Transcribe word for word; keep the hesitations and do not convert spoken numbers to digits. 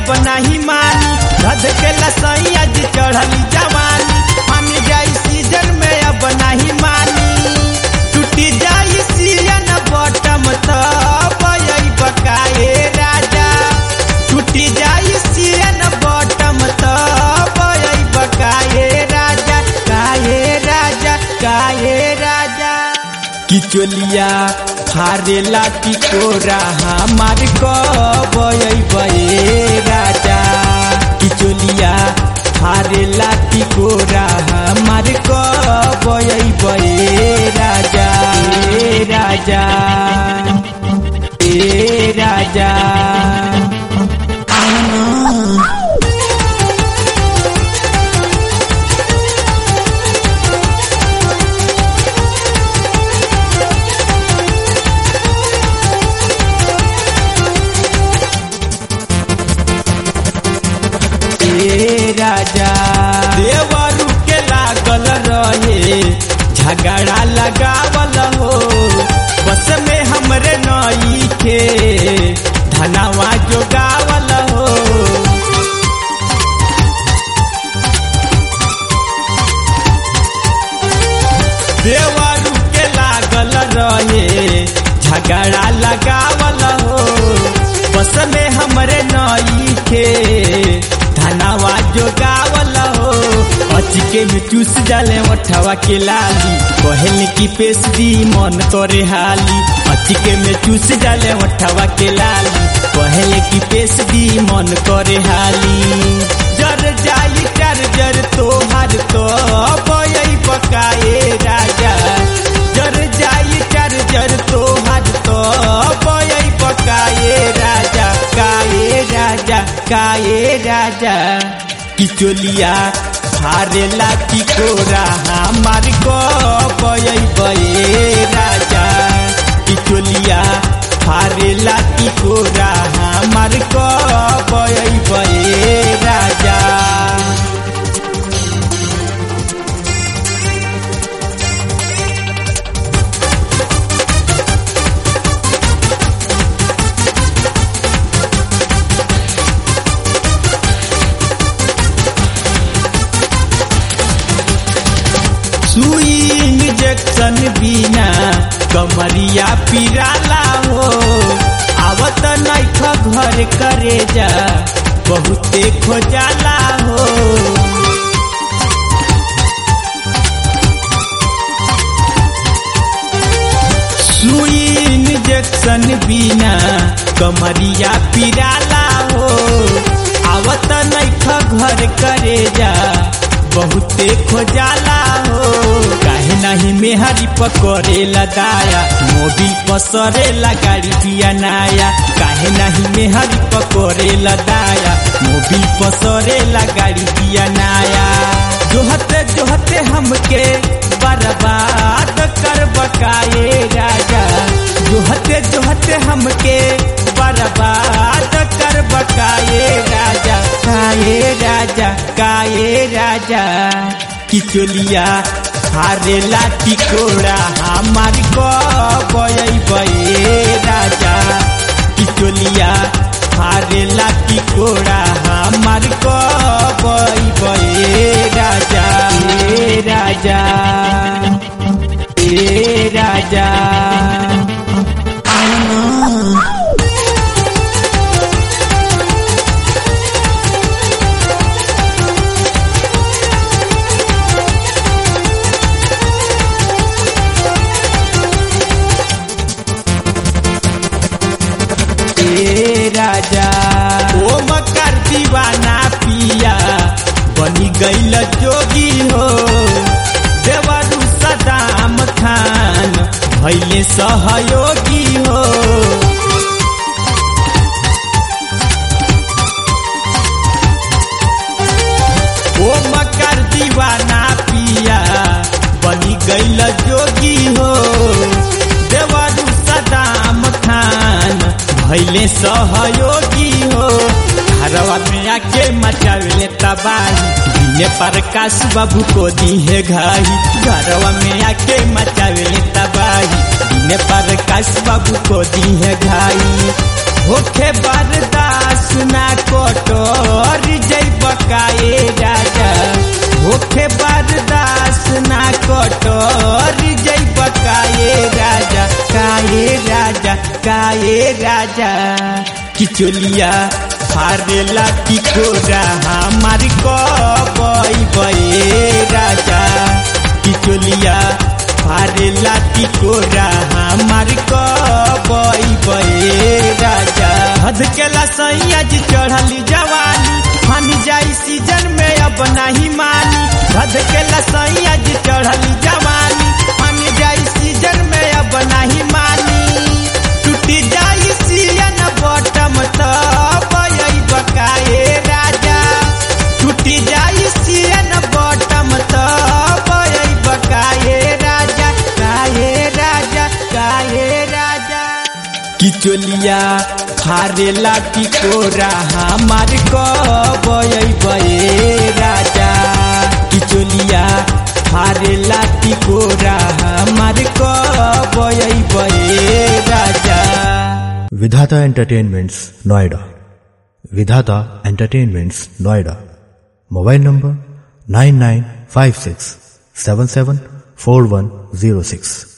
अब नहीं मानी धध के लसैया जी चढ़ली जवानी हम जाई सीजन में अब नहीं मानी टूटी जाई सीजन बटम तब आई बकाए राजा टूटी जाई सीजन बटम तब आई बकाए राजा काहे राजा काहे राजा किचोलिया फारेला टिकोरा हमार कब अइबे राजा किचोलिया फारेला टिकोरा हमार कब अइबे राजा ए राजा ए राजा राजा देवरू के लागल रहे झगड़ा लगावल हो बस में हमरे नई के धनवा जोगावल हो देवरू के लागल रहे झगड़ा लगावल हो बस में हमरे नई के धनवा जोगावल हो अचिके में चूस जाले ओठवा के लाली कहल की पेश दी मन तोरे हाली अचिके में चूस जाले ओठवा के लाली कहल की पेश दी मन तोरे हाली जर जाई कर जर तोहार तो बयई बकाए राजा जर जाई कर जर तोहार तो बयई बकाए राजा काए राजा काए राजा किचोलिया फारेला टिकोरा हमार कब अइबे राजा किचोलिया फारेला टिकोरा हमार कब अइबे राजा सुई इंजेक्शन बिना कमरिया पिराला हो आवत नैख घर करे जा बहुते खोजाला हो सुई इंजेक्शन बिना कमरिया पिराला हो आवत नैख घर करे जा बहुते खोजाला हो काहे नहीं मेहरी पकड़ेला दाया मोबिल पसरेला गाड़ी दिया नाया काहे नहीं मेहरी पकड़ेला दाया मोबिल पसरेला गाड़ी दिया नाया जोहते जोहते हमके बर्बाद कर बकाए राजा जोहते जोहते हमके बर्बाद कर बकाए राजा काए राजा काए राजा किचोलिया फारेला टिकोरा हमार कब अइबे राजा किचोलिया फारेला टिकोरा हमार कब अइबे राजा ए राजा ए राजा राजा ओ मकर दीवाना पिया बनी गईल जोगी हो देवरू सदाम खान भैले सहयोगी हो ओ मकर दीवाना पिया बनी गईल जोगी हो देवरू सदाम खान भैले सहयोगी हो घरवा में आके मचावे तबाही दिने प्रकाश बाबू को दी है घाई घरवा में आके मचावे तबाही दिने प्रकाश बाबू को दी है घाई होखे बर्दाश्त ना कोटो राजा कि चोलिया फारेला टिकोरा हमार कबई बे राजा कि चोलिया फारेला टिकोरा हमार कबई बे राजा हद केला सैया जी चढ़ली जवानी फानी जाई सीजन में अब नहीं मानी हद केला सैया जी चढ़ली जवानी फानी जाई सीजन में अब नहीं मानी टूटी जाई सियन बॉटम तब आई बकाए राजा टूटी जाई सियन बॉटम तब आई बकाए राजा काहे राजा काहे राजा कि चोलिया फारेला टिकोरा हमार कबई बे राजा कि चोलिया फारेला टिकोरा हमार कबई बे राजा। विधाता entertainments Noida. Vidhata entertainments Noida. Mobile number nine nine five six seven seven four one zero six.